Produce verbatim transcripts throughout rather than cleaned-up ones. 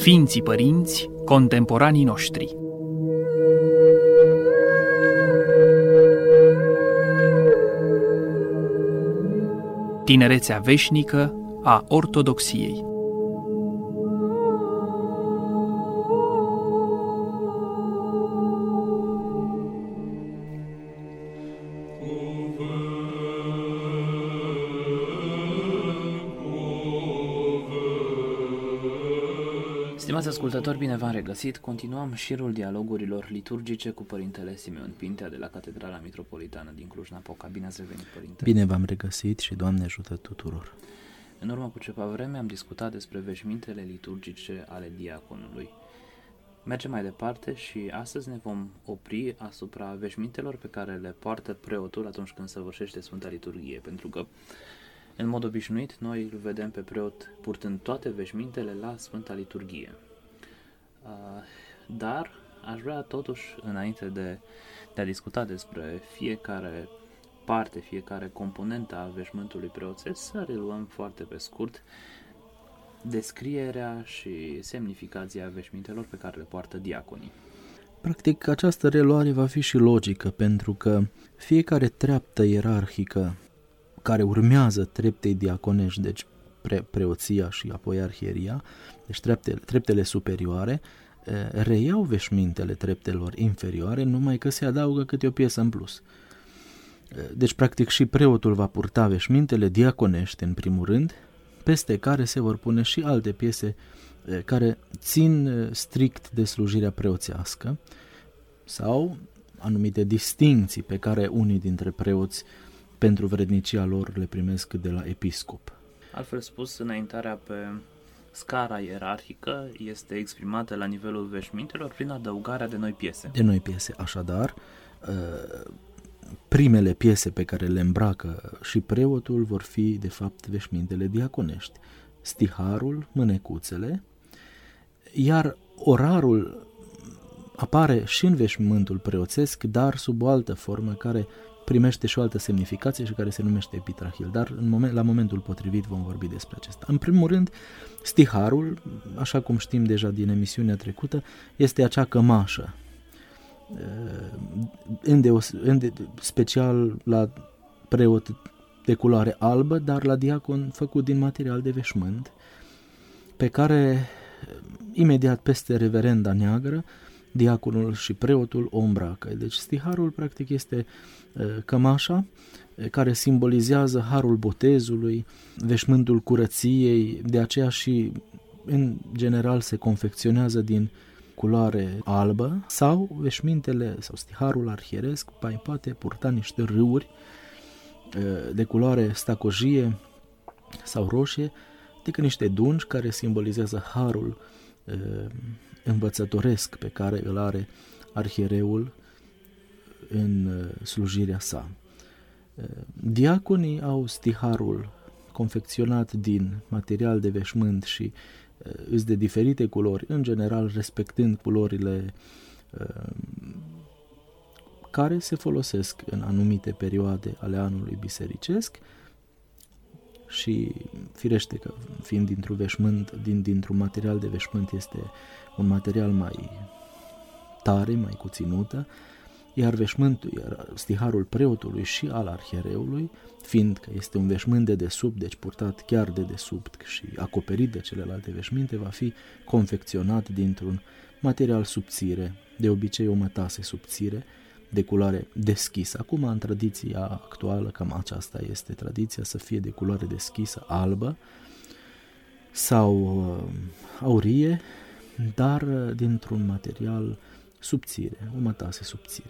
Sfinții părinți, contemporanii noștri. Tinerețea veșnică a ortodoxiei. Stimați ascultători, bine v-am regăsit. Continuăm șirul dialogurilor liturgice cu Părintele Simeon Pintea de la Catedrala Mitropolitană din Cluj-Napoca. Bine ați revenit, Părinte! Bine v-am regăsit și Doamne ajută tuturor! În urmă cu ceva vreme am discutat despre veșmintele liturgice ale diaconului. Mergem mai departe și astăzi ne vom opri asupra veșmintelor pe care le poartă preotul atunci când săvârșește Sfânta Liturghie, pentru că în mod obișnuit, noi îl vedem pe preot purtând toate veșmintele la Sfânta Liturghie. Dar aș vrea totuși, înainte de, de a discuta despre fiecare parte, fiecare componentă a veșmântului preoțesc, să reluăm foarte pe scurt descrierea și semnificația veșmintelor pe care le poartă diaconii. Practic, această reluare va fi și logică, pentru că fiecare treaptă ierarhică care urmează treptei diaconești, deci pre- preoția și apoi arhieria, deci treptele, treptele superioare, reiau veșmintele treptelor inferioare, numai că se adaugă câte o piesă în plus. Deci, practic, și preotul va purta veșmintele diaconești, în primul rând, peste care se vor pune și alte piese care țin strict de slujirea preoțească sau anumite distinții pe care unii dintre preoți pentru vrednicia lor le primesc de la episcop. Altfel spus, înaintarea pe scara ierarhică este exprimată la nivelul veșmintelor prin adăugarea de noi piese. De noi piese, așadar, primele piese pe care le îmbracă și preotul vor fi, de fapt, veșmintele diaconești. Stiharul, mânecuțele, iar orarul apare și în veșmântul preoțesc, dar sub o altă formă care primește și o altă semnificație și care se numește epitrahil, dar în moment, la momentul potrivit vom vorbi despre acesta. În primul rând, stiharul, așa cum știm deja din emisiunea trecută, este acea cămașă, îndeos, înde, special la preot de culoare albă, dar la diacon făcut din material de veșmânt, pe care imediat peste reverenda neagră diaconul și preotul o îmbracă. Deci stiharul practic este cămașa care simbolizează harul botezului, veșmântul curăției, de aceea și în general se confecționează din culoare albă, sau veșmintele sau stiharul arhieresc mai poate purta niște râuri de culoare stacojie sau roșie, decât niște dungi care simbolizează harul învățătoresc pe care îl are arhiereul în slujirea sa. Diaconii au stiharul confecționat din material de veșmânt și îs de diferite culori, în general respectând culorile care se folosesc în anumite perioade ale anului bisericesc și firește că fiind dintr-un veșmânt, din, dintr-un material de veșmânt este un material mai tare, mai cuținută, iar veșmântul, iar stiharul preotului și al arhiereului, fiind că este un veșmânt de desubt, deci purtat chiar de desubt și acoperit de celelalte veșminte, va fi confecționat dintr-un material subțire, de obicei o mătase subțire, de culoare deschisă. Acum, în tradiția actuală, cam aceasta este tradiția, să fie de culoare deschisă, albă sau aurie, dar dintr-un material subțire, o mătase subțire.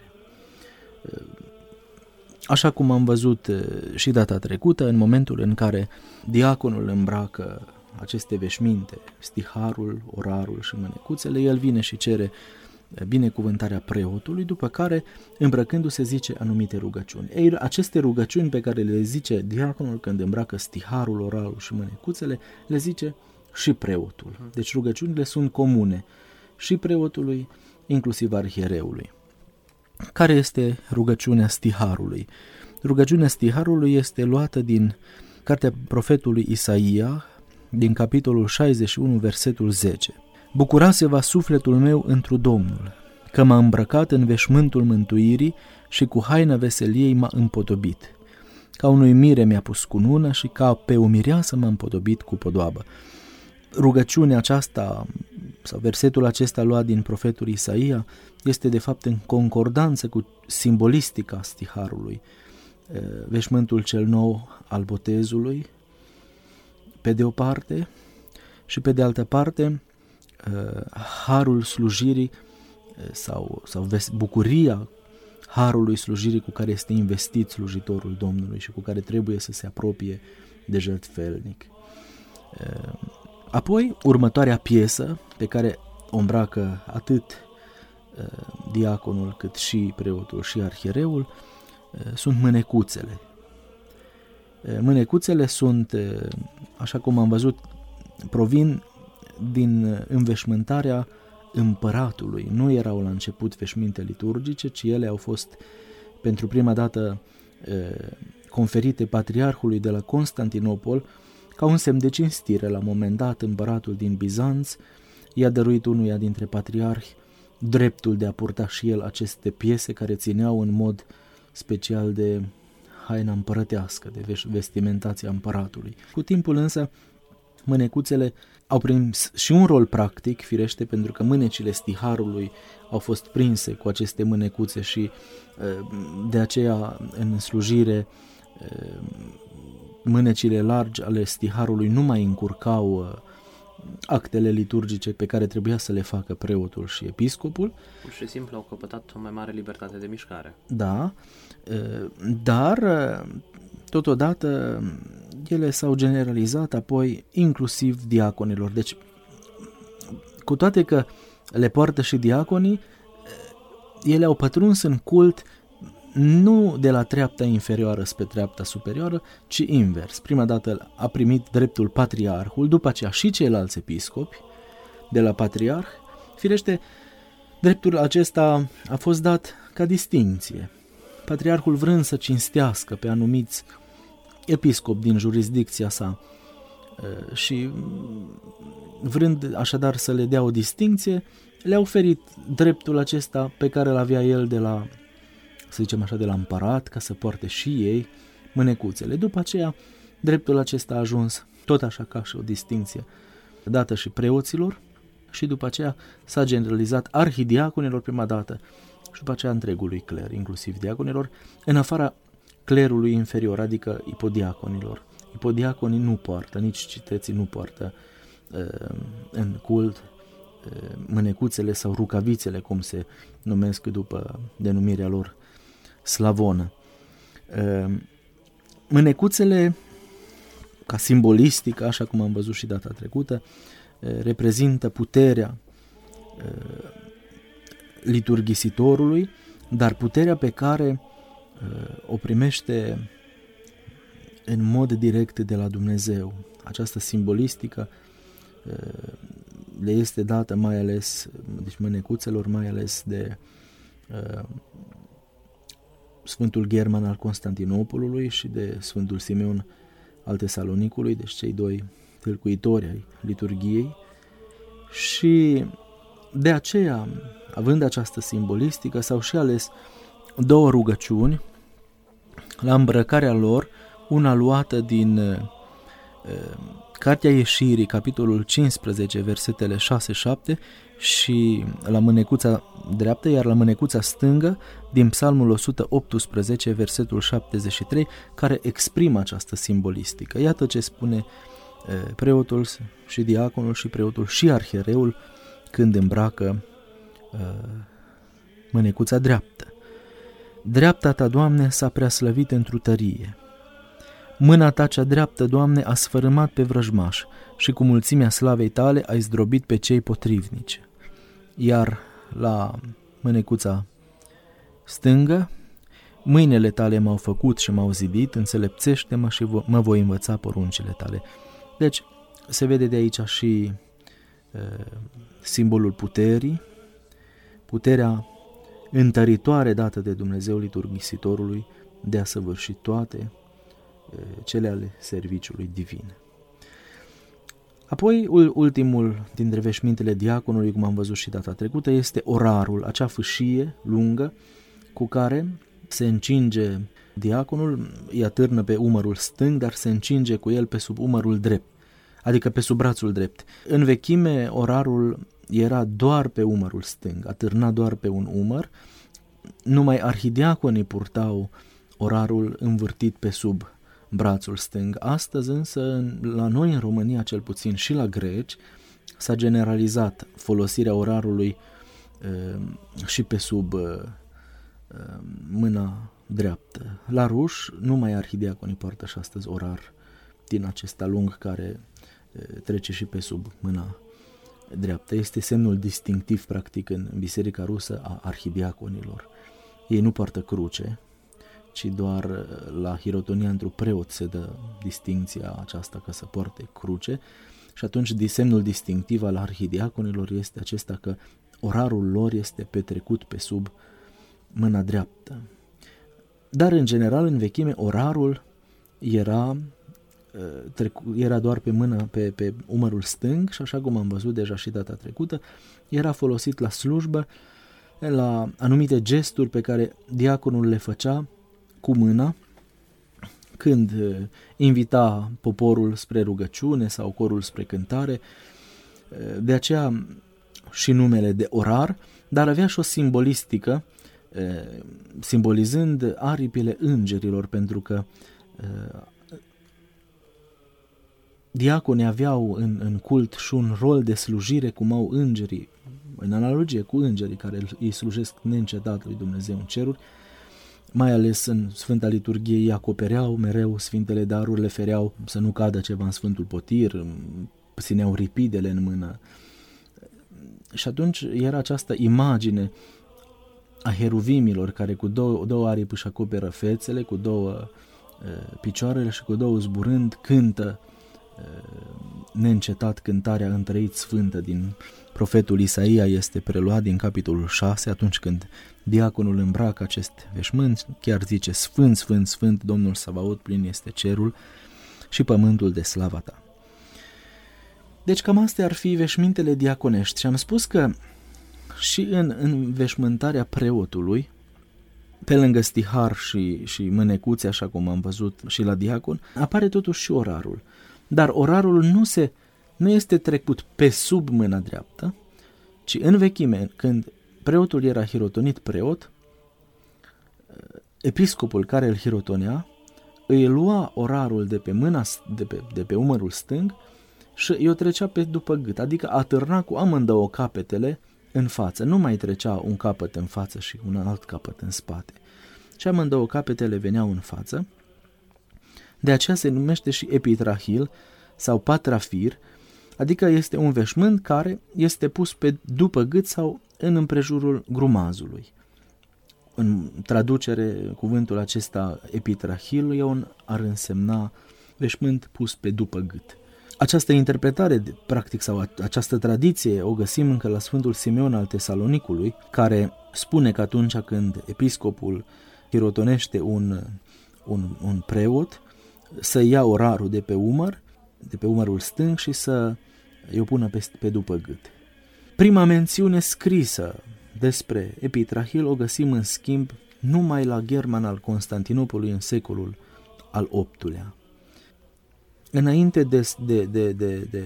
Așa cum am văzut și data trecută, în momentul în care diaconul îmbracă aceste veșminte, stiharul, orarul și mânecuțele, el vine și cere binecuvântarea preotului, după care, îmbrăcându-se, zice anumite rugăciuni. Ei, aceste rugăciuni pe care le zice diaconul când îmbracă stiharul, orarul și mânecuțele, le zice și preotul. Deci rugăciunile sunt comune și preotului, inclusiv arhiereului. Care este rugăciunea stiharului? Rugăciunea stiharului este luată din cartea profetului Isaia, din capitolul șaizeci și unu, versetul zece. Bucurase-va sufletul meu întru Domnul, că m-a îmbrăcat în veșmântul mântuirii și cu haina veseliei m-a împodobit. Ca unui mire mi-a pus cunună și ca pe o mireasă m-a împodobit cu podoabă. Rugăciunea aceasta, sau versetul acesta luat din profetul Isaia, este de fapt în concordanță cu simbolistica stiharului. Veșmântul cel nou al botezului, pe de o parte, și pe de altă parte, harul slujirii sau, sau bucuria harului slujirii cu care este investit slujitorul Domnului și cu care trebuie să se apropie de jertfelnic. Apoi, următoarea piesă pe care o îmbracă atât diaconul cât și preotul și arhiereul sunt mânecuțele. Mânecuțele sunt, așa cum am văzut, provin din înveșmântarea împăratului. Nu erau la început veșminte liturgice, ci ele au fost pentru prima dată conferite patriarhului de la Constantinopol ca un semn de cinstire. La un moment dat, împăratul din Bizanț i-a dăruit unuia dintre patriarhi dreptul de a purta și el aceste piese care țineau în mod special de haina împărătească, de vestimentația împăratului. Cu timpul însă, mânecuțele au prins și un rol practic, firește, pentru că mânecile stiharului au fost prinse cu aceste mânecuțe și de aceea în slujire mânecile largi ale stiharului nu mai încurcau actele liturgice pe care trebuia să le facă preotul și episcopul. Pur și simplu au căpătat o mai mare libertate de mișcare. Da, dar totodată ele s-au generalizat apoi inclusiv diaconilor. Deci, cu toate că le poartă și diaconii, ele au pătruns în cult nu de la treapta inferioară spre treapta superioară, ci invers. Prima dată a primit dreptul patriarhul, după aceea și ceilalți episcopi de la patriarh. Firește, dreptul acesta a fost dat ca distinție. Patriarhul, vrând să cinstească pe anumiți episcopi din jurisdicția sa și vrând așadar să le dea o distinție, le-a oferit dreptul acesta pe care îl avea el de la, să zicem așa, de la împărat, ca să poarte și ei mânecuțele. După aceea, dreptul acesta a ajuns tot așa ca și o distinție dată și preoților și după aceea s-a generalizat arhidiaconilor prima dată și după aceea întregului cler, inclusiv diaconilor, în afara clerului inferior, adică ipodiaconilor. Ipodiaconii nu poartă, nici citeții nu poartă uh, în cult uh, mânecuțele sau rucavițele, cum se numesc după denumirea lor slavonă. Uh, mânecuțele, ca simbolistică, așa cum am văzut și data trecută, uh, reprezintă puterea uh, liturghisitorului, dar puterea pe care o primește în mod direct de la Dumnezeu. Această simbolistică le este dată mai ales, deci mânecuțelor, mai ales de uh, Sfântul German al Constantinopolului și de Sfântul Simeon al Tesalonicului, deci cei doi tâlcuitori ai liturghiei, și de aceea, având această simbolistică, s-au și ales două rugăciuni la îmbrăcarea lor, una luată din uh, Cartea Ieșirii, capitolul cincisprezece, versetele șase șapte, și la mânecuța dreaptă, iar la mânecuța stângă din Psalmul o sută optsprezece, versetul șaptezeci și trei, care exprimă această simbolistică. Iată ce spune uh, preotul și diaconul și preotul și arhiereul când îmbracă uh, mânecuța dreaptă. Dreapta ta, Doamne, s-a preaslăvit întru tărie. Mâna ta cea dreaptă, Doamne, a sfărâmat pe vrăjmaș și cu mulțimea slavei tale ai zdrobit pe cei potrivnici. Iar la mânecuța stângă, mâinile tale m-au făcut și m-au zidit, înțelepțește-mă și mă voi învăța poruncile tale. Deci se vede de aici și uh, simbolul puterii, puterea întăritoare dată de Dumnezeu liturghisitorului de a săvârși toate cele ale serviciului divin. Apoi, ultimul dintre veșmintele diaconului, cum am văzut și data trecută, este orarul, acea fâșie lungă cu care se încinge diaconul, îi atârnă pe umărul stâng, dar se încinge cu el pe sub umărul drept, adică pe sub brațul drept. În vechime, orarul era doar pe umărul stâng, atârna doar pe un umăr, numai arhidiaconii purtau orarul învârtit pe sub brațul stâng. Astăzi însă, la noi în România, cel puțin și la greci, s-a generalizat folosirea orarului uh, și pe sub uh, mâna dreaptă. La ruși, numai arhidiaconii poartă și astăzi orar din acesta lung care uh, trece și pe sub mâna dreaptă. Este semnul distinctiv, practic, în biserica rusă a arhidiaconilor. Ei nu poartă cruce, ci doar la hirotonia într-un preot se dă distincția aceasta că să poarte cruce și atunci semnul distinctiv al arhidiaconilor este acesta că orarul lor este petrecut pe sub mâna dreaptă. Dar în general în vechime orarul era, era doar pe mână, pe, pe umărul stâng și așa cum am văzut deja și data trecută, era folosit la slujbă, la anumite gesturi pe care diaconul le făcea cu mâna când invita poporul spre rugăciune sau corul spre cântare. De aceea și numele de orar, dar avea și o simbolistică, simbolizând aripile îngerilor, pentru că diaconii aveau în, în cult și un rol de slujire cum au îngerii, în analogie cu îngerii care îi slujesc neîncetat lui Dumnezeu în ceruri. Mai ales în Sfânta Liturghie îi acopereau mereu sfintele daruri, le fereau să nu cadă ceva în Sfântul Potir, țineau ripidele în mână. Și atunci era această imagine a heruvimilor care cu două, două aripi își acoperă fețele, cu două uh, picioarele și cu două zburând cântă uh, neîncetat cântarea Întreit Sfântă din profetul Isaia, este preluat din capitolul șase, atunci când diaconul îmbracă acest veșmânt, chiar zice: Sfânt, Sfânt, Sfânt, Domnul Savaot, plin este cerul și pământul de slava ta. Deci cam astea ar fi veșmintele diaconești și am spus că și în, în veșmântarea preotului, pe lângă stihar și, și mânecuțe, așa cum am văzut și la diacon, apare totuși și orarul. Dar orarul nu, se, nu este trecut pe sub mâna dreaptă, ci în vechime, când preotul era hirotonit preot, episcopul care îl hirotonea îi lua orarul de pe mâna, de pe, de pe umărul stâng și îi trecea pe după gât, adică atârna cu amândouă capetele în față. Nu mai trecea un capăt în față și un alt capăt în spate, și amândouă capetele veneau în față. De aceea se numește și epitrahil sau patrafir, adică este un veșmânt care este pus pe după gât sau în împrejurul grumazului. În traducere, cuvântul acesta epitrahil ar însemna veșmânt pus pe după gât. Această interpretare, practic, sau această tradiție o găsim încă la Sfântul Simeon al Tesalonicului, care spune că atunci când episcopul hirotonește un, un, un preot, să ia orarul de pe umăr, de pe umărul stâng și să îi pună pe, pe după gât. Prima mențiune scrisă despre epitrahil o găsim în schimb numai la German al Constantinopolului în secolul al optulea. Înainte de, de, de, de, de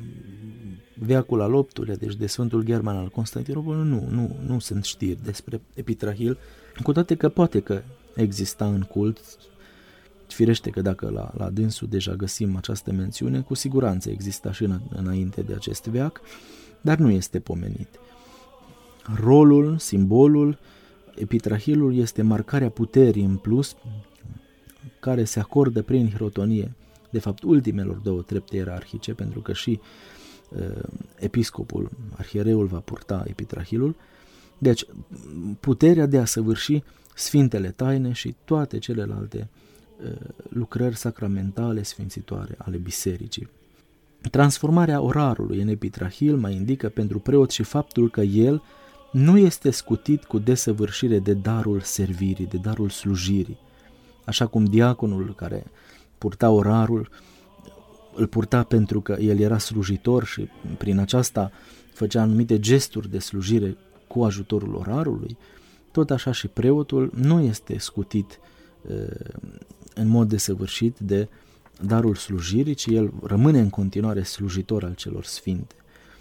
veacul al optulea, deci de Sfântul German al Constantinopolului, nu, nu, nu sunt știri despre epitrahil, cu toate că poate că exista în cult. Firește că dacă la, la dânsul deja găsim această mențiune, cu siguranță exista și în, înainte de acest veac, dar nu este pomenit. Rolul, simbolul epitrahilului este marcarea puterii în plus, care se acordă prin hirotonie, de fapt ultimelor două trepte ierarhice, pentru că și uh, episcopul, arhiereul va purta epitrahilul. Deci puterea de a săvârși sfintele taine și toate celelalte lucrări sacramentale sfințitoare ale bisericii. Transformarea orarului în epitrahil mai indică pentru preot și faptul că el nu este scutit cu desăvârșire de darul servirii, de darul slujirii, așa cum diaconul care purta orarul îl purta pentru că el era slujitor și prin aceasta făcea anumite gesturi de slujire cu ajutorul orarului, tot așa și preotul nu este scutit în mod desăvârșit de darul slujirii, ci el rămâne în continuare slujitor al celor sfinte.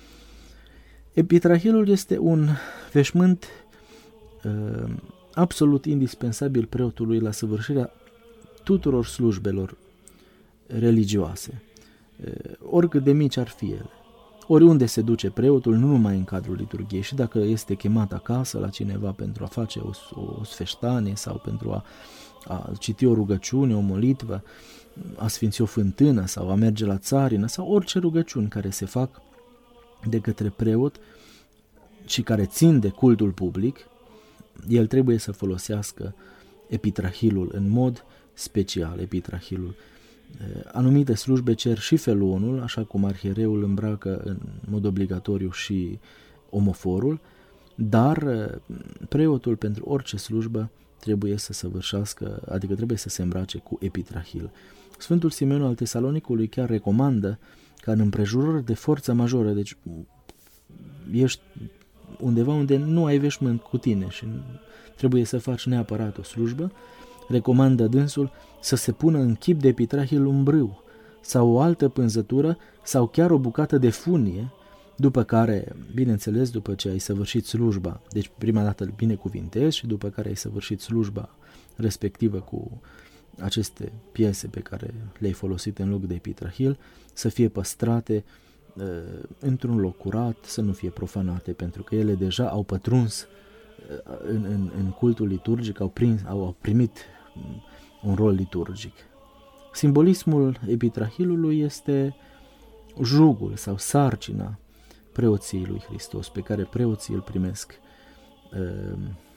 Epitrahilul este un veșmânt uh, absolut indispensabil preotului la săvârșirea tuturor slujbelor religioase, uh, oricât de mici ar fi ele. Oriunde se duce preotul, nu numai în cadrul liturghiei, și dacă este chemat acasă la cineva pentru a face o, o sfeștanie sau pentru a, a citi o rugăciune, o molitvă, a sfinți o fântână sau a merge la țarină sau orice rugăciuni care se fac de către preot și care țin de cultul public, el trebuie să folosească epitrahilul în mod special, epitrahilul. Anumite slujbe cer și felonul, așa cum arhiereul îmbracă în mod obligatoriu și omoforul, dar preotul pentru orice slujbă trebuie să săvârșească, adică trebuie să se îmbrace cu epitrahil. Sfântul Simeon al Tesalonicului chiar recomandă ca în împrejurări de forță majoră, deci ești undeva unde nu ai veșmânt cu tine și trebuie să faci neapărat o slujbă, recomandă dânsul să se pună în chip de epitrahil un brâu sau o altă pânzătură sau chiar o bucată de funie, după care, bineînțeles, după ce ai săvârșit slujba, deci prima dată îl binecuvintezi și după care ai săvârșit slujba respectivă cu aceste piese pe care le-ai folosit în loc de epitrahil, să fie păstrate uh, într-un loc curat, să nu fie profanate, pentru că ele deja au pătruns uh, în, în, în cultul liturgic, au, prins, au, au primit un rol liturgic. Simbolismul epitrahilului este jugul sau sarcina preoției lui Hristos, pe care preoții îl primesc uh,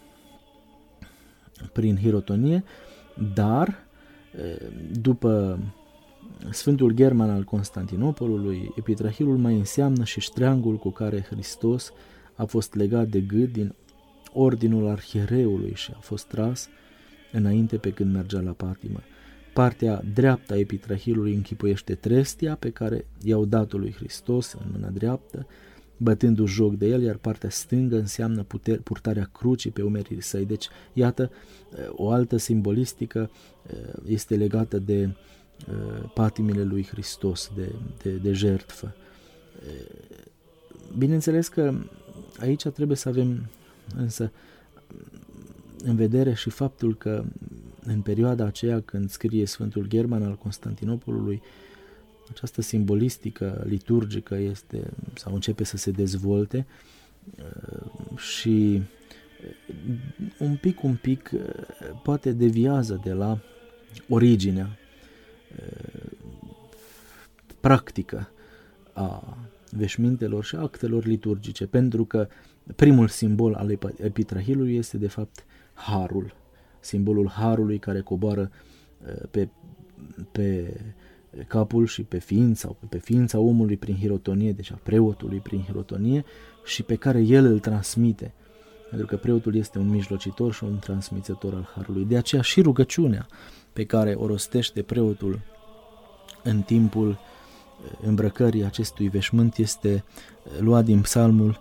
prin hirotonie, dar uh, după Sfântul German al Constantinopolului, epitrahilul mai înseamnă și ștreangul cu care Hristos a fost legat de gât din ordinul arhiereului și a fost tras înainte pe când mergea la patimă. Partea dreaptă a epitrahilului închipuiește trestia pe care i-au dat-o lui Hristos în mâna dreaptă, bătându-și joc de el, iar partea stângă înseamnă puter, purtarea crucii pe umerii săi. Deci, iată, o altă simbolistică este legată de patimile lui Hristos, de, de, de jertfă. Bineînțeles că aici trebuie să avem însă în vedere și faptul că în perioada aceea când scrie Sfântul German al Constantinopolului, această simbolistică liturgică este sau începe să se dezvolte și un pic, un pic poate deviază de la originea practică a veșmintelor și actelor liturgice, pentru că primul simbol al epitrahilului este de fapt harul, simbolul harului care coboară pe, pe capul și pe ființa, pe ființa omului prin hirotonie, deci a preotului prin hirotonie, și pe care el îl transmite, pentru că preotul este un mijlocitor și un transmițător al harului. De aceea și rugăciunea pe care o rostește preotul în timpul îmbrăcării acestui veșmânt este luat din psalmul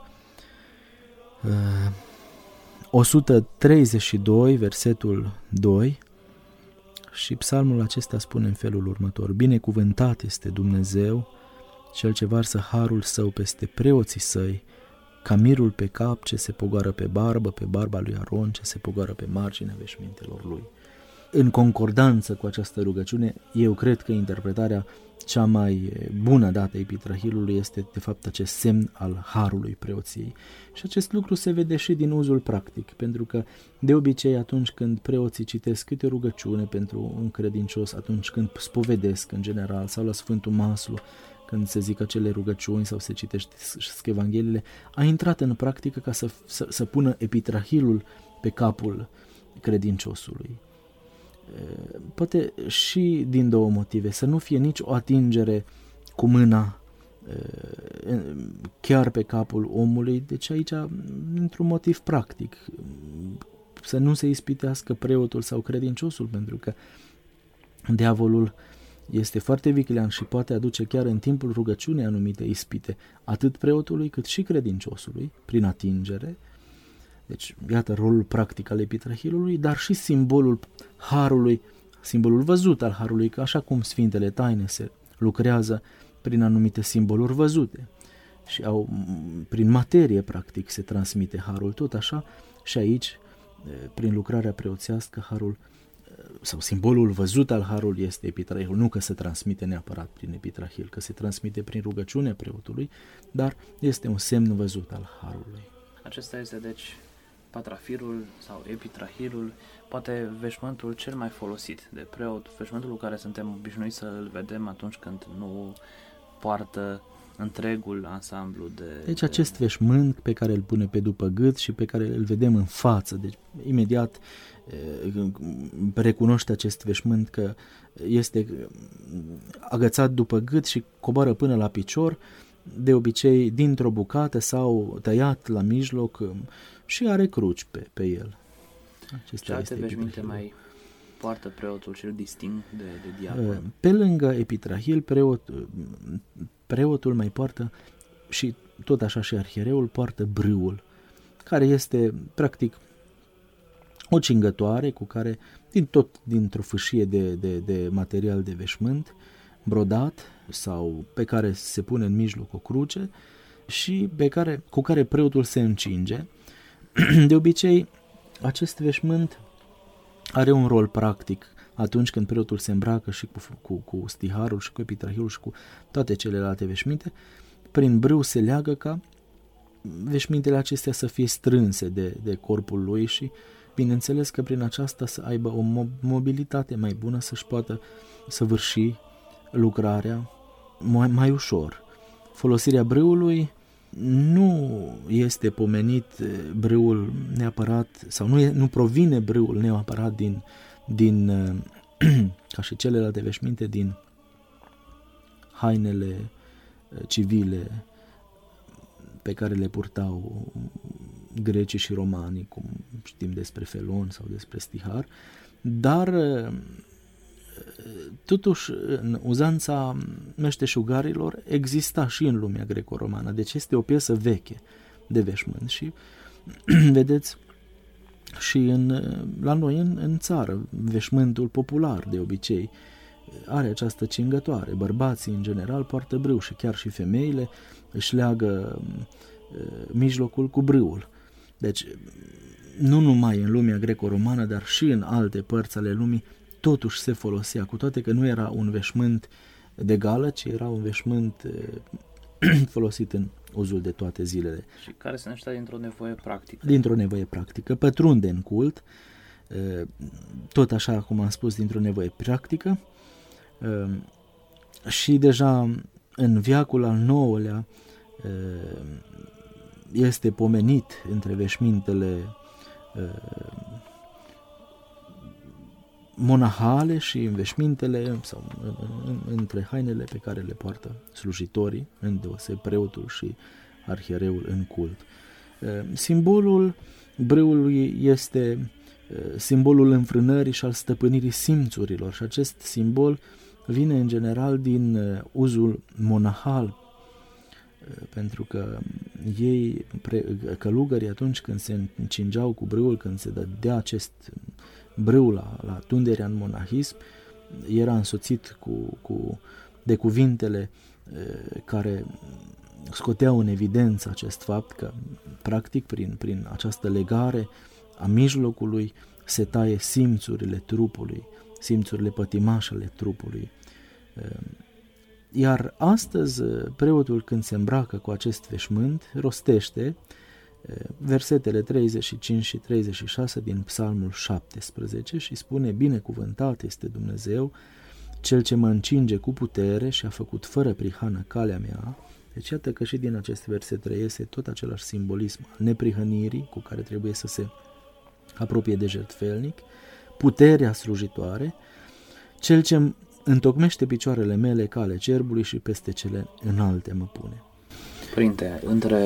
o sută treizeci și doi, versetul doi, și psalmul acesta spune în felul următor: binecuvântat este Dumnezeu, cel ce varsă harul său peste preoții săi, ca mirul pe cap ce se pogoară pe barbă, pe barba lui Aron ce se pogoară pe marginea veșmintelor lui. În concordanță cu această rugăciune, eu cred că interpretarea cea mai bună dată epitrahilului este de fapt acest semn al harului preoției. Și acest lucru se vede și din uzul practic, pentru că de obicei atunci când preoții citesc câte o rugăciune pentru un credincios, atunci când spovedesc în general sau la Sfântul Maslu, când se zic acele rugăciuni sau se citește Evangheliile, a intrat în practică ca să, să, să pună epitrahilul pe capul credinciosului. Poate și din două motive, să nu fie nici o atingere cu mâna chiar pe capul omului, deci aici într-un motiv practic, să nu se ispitească preotul sau credinciosul, pentru că diavolul este foarte viclean și poate aduce chiar în timpul rugăciunii anumite ispite, atât preotului cât și credinciosului, prin atingere. Deci, iată rolul practic al epitrahilului, dar și simbolul harului, simbolul văzut al harului, că așa cum Sfintele Taine se lucrează prin anumite simboluri văzute și au, prin materie practic se transmite harul, tot așa și aici, prin lucrarea preoțească, harul sau simbolul văzut al harului este epitrahilul, nu că se transmite neapărat prin epitrahil, că se transmite prin rugăciunea preotului, dar este un semn văzut al harului. Acesta este deci patrafirul sau epitrahilul, poate veșmântul cel mai folosit de preot, veșmântul cu care suntem obișnuiți să îl vedem atunci când nu poartă întregul ansamblu de... Deci acest veșmânt pe care îl pune pe după gât și pe care îl vedem în față, deci imediat recunoște acest veșmânt că este agățat după gât și coboară până la picior, de obicei dintr-o bucată sau tăiat la mijloc și are cruci pe, pe el. Ce alte veșminte mai poartă preotul și îl disting de, de diacon? Pe lângă epitrahil, preot, preotul mai poartă și tot așa și arhiereul poartă brâul, care este practic o cingătoare cu care, din tot dintr-o fâșie de, de, de material de veșmânt, brodat sau pe care se pune în mijloc o cruce și pe care, cu care preotul se încinge. De obicei, acest veșmânt are un rol practic atunci când preotul se îmbracă și cu, cu, cu stiharul și cu epitrahilul și cu toate celelalte veșminte. Prin brâu se leagă ca veșmintele acestea să fie strânse de, de corpul lui și bineînțeles că prin aceasta să aibă o mobilitate mai bună, să-și poată săvârși lucrarea mai, mai ușor. Folosirea brâului nu este pomenit brâul neapărat, sau nu, e, nu provine brâul neapărat din, din ca și celelalte veșminte, din hainele civile pe care le purtau grecii și romanii, cum știm despre felon sau despre stihar, dar totuși în uzanța meșteșugarilor exista și în lumea greco-romană, deci este o piesă veche de veșmânt și vedeți și în, la noi în, în țară veșmântul popular de obicei are această cingătoare, bărbații în general poartă brâu și chiar și femeile își leagă mijlocul cu brâul. Deci nu numai în lumea greco-romană, dar și în alte părți ale lumii totuși se folosea, cu toate că nu era un veșmânt de gală, ci era un veșmânt folosit în uzul de toate zilele. Și care se naștea dintr-o nevoie practică. Dintr-o nevoie practică, pătrunde în cult, tot așa cum am spus, dintr-o nevoie practică și deja în veacul al nouălea este pomenit între veșmintele monahale și în veșmintele sau în, în, între hainele pe care le poartă slujitorii, îndeoseb preotul și arhiereul în cult. Simbolul brâului este simbolul înfrânării și al stăpânirii simțurilor și acest simbol vine în general din uzul monahal, pentru că ei, călugării, atunci când se încingeau cu brâul, când se dădea acest brâu la, la tunderea în monahism, era însoțit cu, cu, de cuvintele care scoteau în evidență acest fapt că, practic, prin, prin această legare a mijlocului se taie simțurile trupului, simțurile pătimașe ale trupului. Iar astăzi preotul, când se îmbracă cu acest veșmânt, rostește versetele treizeci și cinci și treizeci și șase din Psalmul șaptesprezece și spune: binecuvântat este Dumnezeu, Cel ce mă încinge cu putere și a făcut fără prihană calea mea. Deci iată că și din acest verset reiese tot același simbolism al neprihănirii cu care trebuie să se apropie de jertfelnic, puterea slujitoare, Cel ce întocmește picioarele mele ca ale cerbului și peste cele înalte mă pune. Părinte, între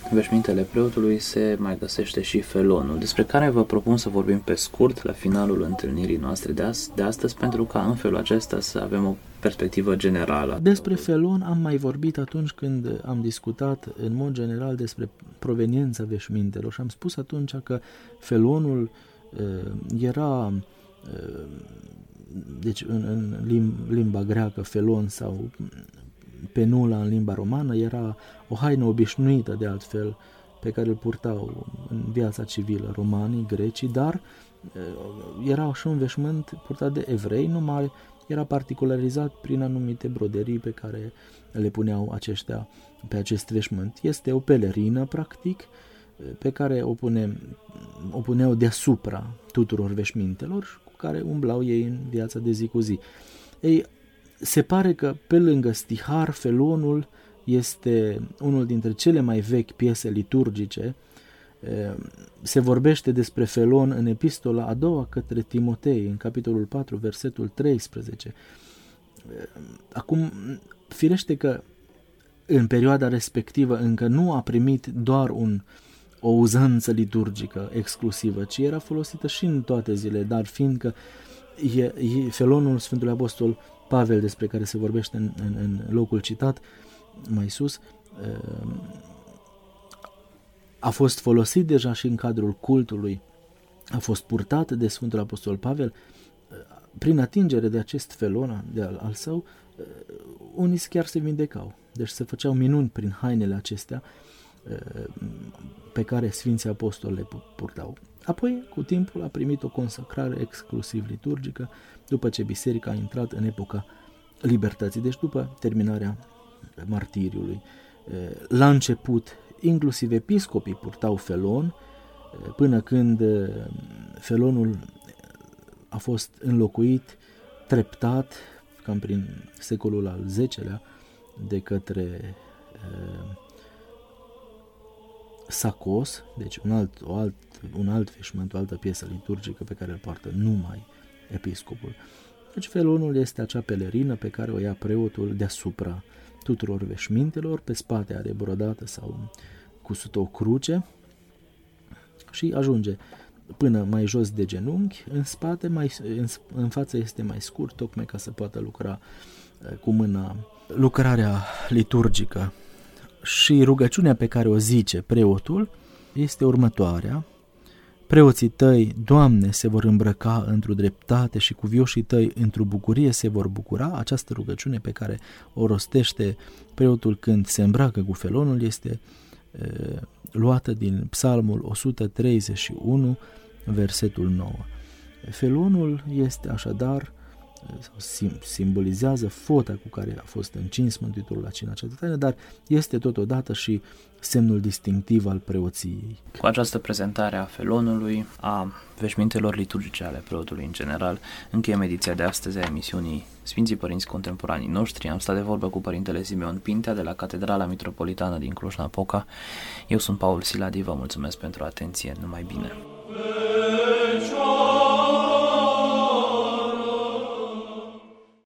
veșmintele preotului se mai găsește și felonul, despre care vă propun să vorbim pe scurt la finalul întâlnirii noastre de, ast- de astăzi, pentru ca în felul acesta să avem o perspectivă generală. Despre felon am mai vorbit atunci când am discutat în mod general despre proveniența veșmintelor și am spus atunci că felonul uh, era, uh, deci în, în limba greacă felon sau penula în limba romană, era o haină obișnuită de altfel pe care îl purtau în viața civilă romanii, grecii, dar era și un veșmânt purtat de evrei, numai era particularizat prin anumite broderii pe care le puneau aceștia pe acest veșmânt. Este o pelerină, practic, pe care o, pune, o puneau deasupra tuturor veșmintelor cu care umblau ei în viața de zi cu zi. Ei, se pare că pe lângă stihar, felonul este unul dintre cele mai vechi piese liturgice. Se vorbește despre felon în epistola a doua către Timotei, în capitolul patru, versetul treisprezece. Acum, firește că în perioada respectivă încă nu a primit doar un, o uzanță liturgică exclusivă, ci era folosită și în toate zilele, dar fiindcă e, e felonul Sfântului Apostol Pavel, despre care se vorbește în, în, în locul citat mai sus, a fost folosit deja și în cadrul cultului, a fost purtat de Sfântul Apostol Pavel. Prin atingere de acest felon de al, al său, unii chiar se vindecau, deci se făceau minuni prin hainele acestea pe care Sfinții Apostoli le purtau. Apoi, cu timpul, a primit o consacrare exclusiv liturgică, după ce biserica a intrat în epoca libertății, deci după terminarea martiriului. La început, inclusiv episcopii purtau felon, până când felonul a fost înlocuit treptat, cam prin secolul al zecelea, de către sacos, deci un alt, o alt, un alt veșmânt, o altă piesă liturgică pe care îl poartă numai episcopul. Deci felonul este acea pelerină pe care o ia preotul deasupra tuturor veșmintelor, pe spate are brodată sau cusută o cruce și ajunge până mai jos de genunchi, în spate, mai, în, în față este mai scurt, tocmai ca să poată lucra cu mâna lucrarea liturgică. Și rugăciunea pe care o zice preotul este următoarea: preoții tăi, Doamne, se vor îmbrăca într-o dreptate și cuvioșii tăi într-o bucurie se vor bucura. Această rugăciune pe care o rostește preotul când se îmbracă cu felonul este e, luată din Psalmul o sută treizeci și unu, versetul nouă. Felonul este așadar, sau simbolizează fota cu care a fost încins Mântuitorul la cina cea de taină, dar este totodată și semnul distinctiv al preoției. Cu această prezentare a felonului, a veșmintelor liturgice ale preotului în general, încheiem ediția de astăzi a emisiunii Sfinții Părinți Contemporanii Noștri. Am stat de vorbă cu Părintele Simeon Pintea de la Catedrala Mitropolitană din Cluj-Napoca. Eu sunt Paul Siladi, vă mulțumesc pentru atenție, numai bine!